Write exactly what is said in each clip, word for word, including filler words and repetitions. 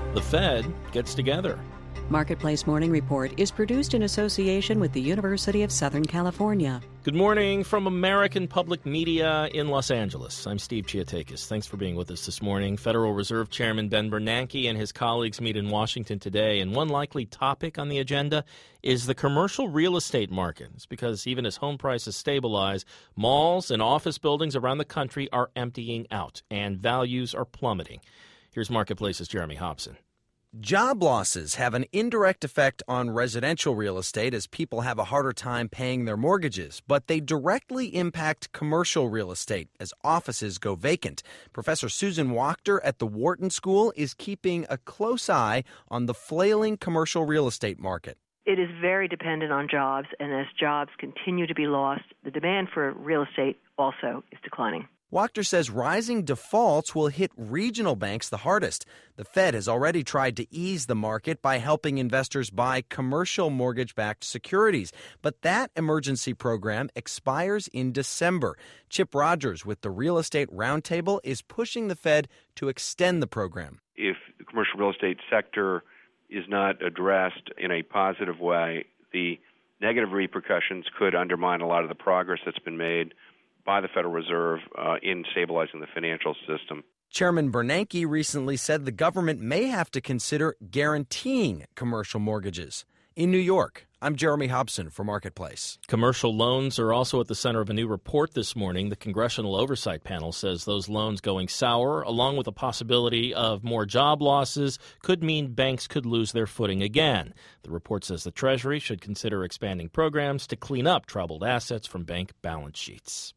the Fed gets together. Marketplace Morning Report is produced in association with the University of Southern California. Good morning from American Public Media in Los Angeles. I'm Steve Chiatakis. Thanks for being with us this morning. Federal Reserve Chairman Ben Bernanke and his colleagues meet in Washington today, and one likely topic on the agenda is the commercial real estate market. It's because even as home prices stabilize, malls and office buildings around the country are emptying out, and values are plummeting. Here's Marketplace's Jeremy Hobson. Job losses have an indirect effect on residential real estate as people have a harder time paying their mortgages, but they directly impact commercial real estate as offices go vacant. Professor Susan Wachter at the Wharton School is keeping a close eye on the flailing commercial real estate market. It is very dependent on jobs, and as jobs continue to be lost, the demand for real estate also is declining. Wachter says rising defaults will hit regional banks the hardest. The Fed has already tried to ease the market by helping investors buy commercial mortgage-backed securities. But that emergency program expires in December. Chip Rogers with the Real Estate Roundtable is pushing the Fed to extend the program. If the commercial real estate sector is not addressed in a positive way, the negative repercussions could undermine a lot of the progress that's been made by the Federal Reserve uh, in stabilizing the financial system. Chairman Bernanke recently said the government may have to consider guaranteeing commercial mortgages. In New York, I'm Jeremy Hobson for Marketplace. Commercial loans are also at the center of a new report this morning. The Congressional Oversight Panel says those loans going sour, along with the possibility of more job losses, could mean banks could lose their footing again. The report says the Treasury should consider expanding programs to clean up troubled assets from bank balance sheets.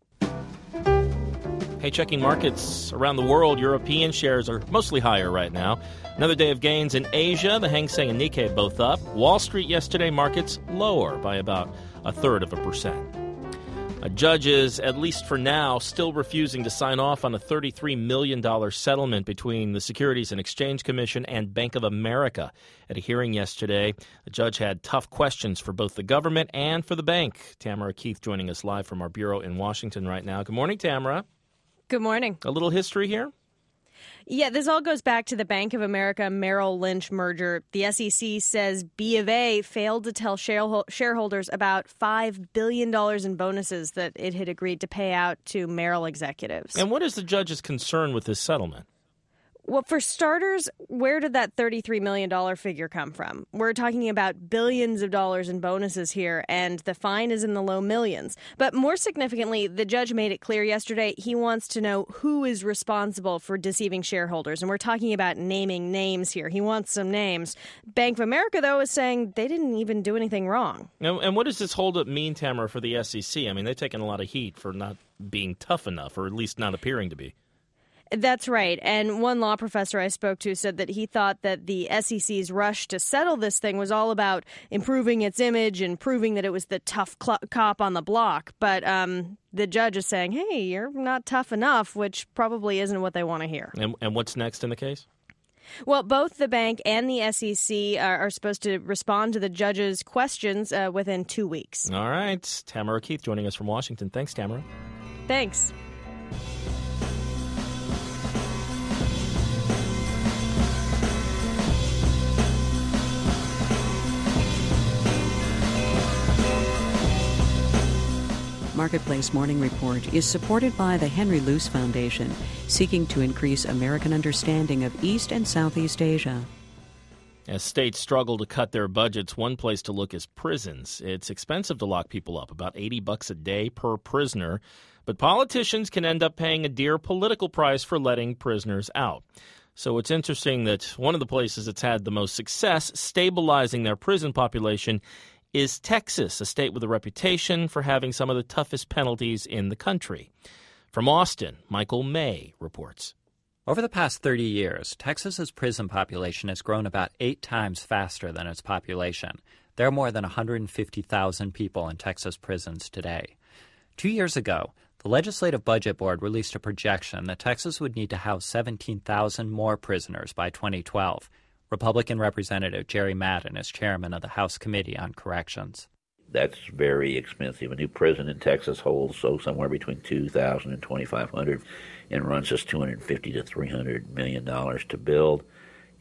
Hey, checking markets around the world, European shares are mostly higher right now. Another day of gains in Asia. The Hang Seng and Nikkei both up. Wall Street yesterday, markets lower by about a third of a percent. A judge is, at least for now, still refusing to sign off on a thirty-three million dollars settlement between the Securities and Exchange Commission and Bank of America. At a hearing yesterday, the judge had tough questions for both the government and for the bank. Tamara Keith joining us live from our bureau in Washington right now. Good morning, Tamara. Good morning. A little history here? Yeah, this all goes back to the Bank of America Merrill Lynch merger. The S E C says B of A failed to tell shareholders about five billion dollars in bonuses that it had agreed to pay out to Merrill executives. And what is the judge's concern with this settlement? Well, for starters, where did that thirty-three million dollars figure come from? We're talking about billions of dollars in bonuses here, and the fine is in the low millions. But more significantly, the judge made it clear yesterday he wants to know who is responsible for deceiving shareholders. And we're talking about naming names here. He wants some names. Bank of America, though, is saying they didn't even do anything wrong. And, and what does this holdup mean, Tamara, for the S E C? I mean, they've taken a lot of heat for not being tough enough, or at least not appearing to be. That's right. And one law professor I spoke to said that he thought that the S E C's rush to settle this thing was all about improving its image and proving that it was the tough cl- cop on the block. But um, the judge is saying, hey, you're not tough enough, which probably isn't what they want to hear. And, and what's next in the case? Well, both the bank and the S E C are, are supposed to respond to the judge's questions uh, within two weeks. All right. Tamara Keith joining us from Washington. Thanks, Tamara. Thanks. Marketplace Morning Report is supported by the Henry Luce Foundation, seeking to increase American understanding of East and Southeast Asia. As states struggle to cut their budgets, one place to look is prisons. It's expensive to lock people up, about eighty bucks a day per prisoner. But politicians can end up paying a dear political price for letting prisoners out. So it's interesting that one of the places that's had the most success stabilizing their prison population is Texas, a state with a reputation for having some of the toughest penalties in the country. From Austin, Michael May reports. Over the past thirty years, Texas's prison population has grown about eight times faster than its population. There are more than one hundred fifty thousand people in Texas prisons today. Two years ago, the Legislative Budget Board released a projection that Texas would need to house seventeen thousand more prisoners by twenty twelve. Republican Representative Jerry Madden is chairman of the House Committee on Corrections. That's very expensive. A new prison in Texas holds so somewhere between two thousand and twenty-five hundred and runs us two hundred fifty to three hundred million dollars to build.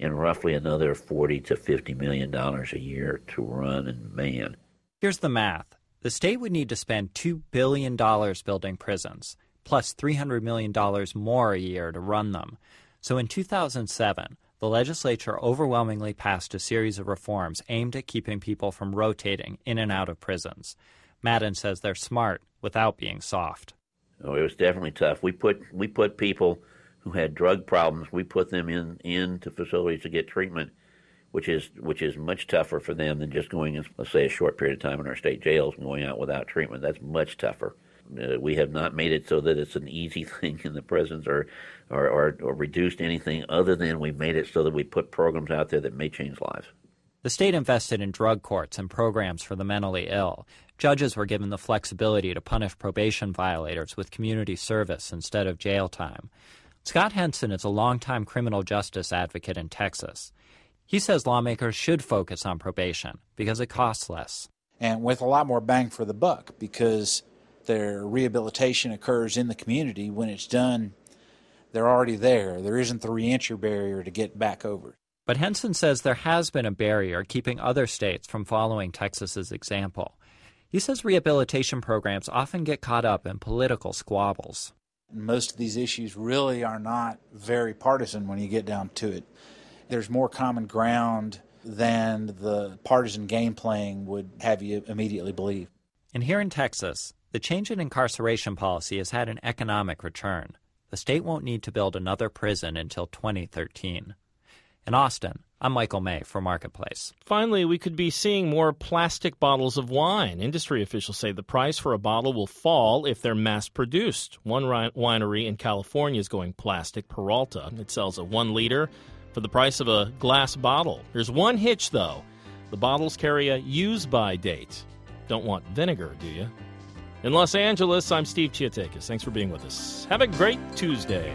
and roughly another forty to fifty million dollars a year to run and man. Here's the math. The state would need to spend two billion dollars building prisons, plus three hundred million dollars more a year to run them. So in two thousand seven, the legislature overwhelmingly passed a series of reforms aimed at keeping people from rotating in and out of prisons. Madden says they're smart without being soft. Oh, it was definitely tough. We put we put people who had drug problems, we put them in into facilities to get treatment, which is which is much tougher for them than just going in, let's say, a short period of time in our state jails and going out without treatment. That's much tougher. Uh, we have not made it so that it's an easy thing in the prisons or, or, or, or reduced anything other than we've made it so that we put programs out there that may change lives. The state invested in drug courts and programs for the mentally ill. Judges were given the flexibility to punish probation violators with community service instead of jail time. Scott Henson is a longtime criminal justice advocate in Texas. He says lawmakers should focus on probation because it costs less. And with a lot more bang for the buck, because their rehabilitation occurs in the community. When it's done, they're already there. There isn't the reentry barrier to get back over. But Henson says there has been a barrier keeping other states from following Texas's example. He says rehabilitation programs often get caught up in political squabbles. Most of these issues really are not very partisan when you get down to it. There's more common ground than the partisan game playing would have you immediately believe. And here in Texas, the change in incarceration policy has had an economic return. The state won't need to build another prison until twenty thirteen. In Austin, I'm Michael May for Marketplace. Finally, we could be seeing more plastic bottles of wine. Industry officials say the price for a bottle will fall if they're mass-produced. One winery in California is going plastic, Peralta. It sells a one liter for the price of a glass bottle. There's one hitch, though. The bottles carry a use-by date. Don't want vinegar, do you? In Los Angeles, I'm Steve Chiatakis. Thanks for being with us. Have a great Tuesday.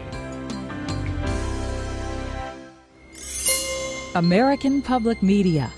American Public Media.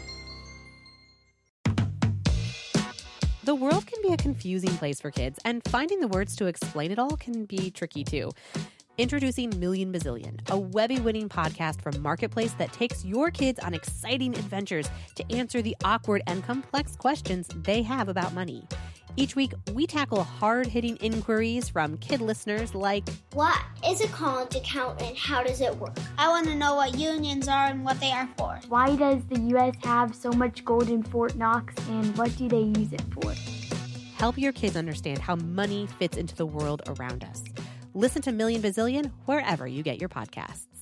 The world can be a confusing place for kids, and finding the words to explain it all can be tricky too. Introducing Million Bazillion, a Webby-winning podcast from Marketplace that takes your kids on exciting adventures to answer the awkward and complex questions they have about money. Each week, we tackle hard-hitting inquiries from kid listeners like, what is a college account and how does it work? I want to know what unions are and what they are for. Why does the U S have so much gold in Fort Knox and what do they use it for? Help your kids understand how money fits into the world around us. Listen to Million Bazillion wherever you get your podcasts.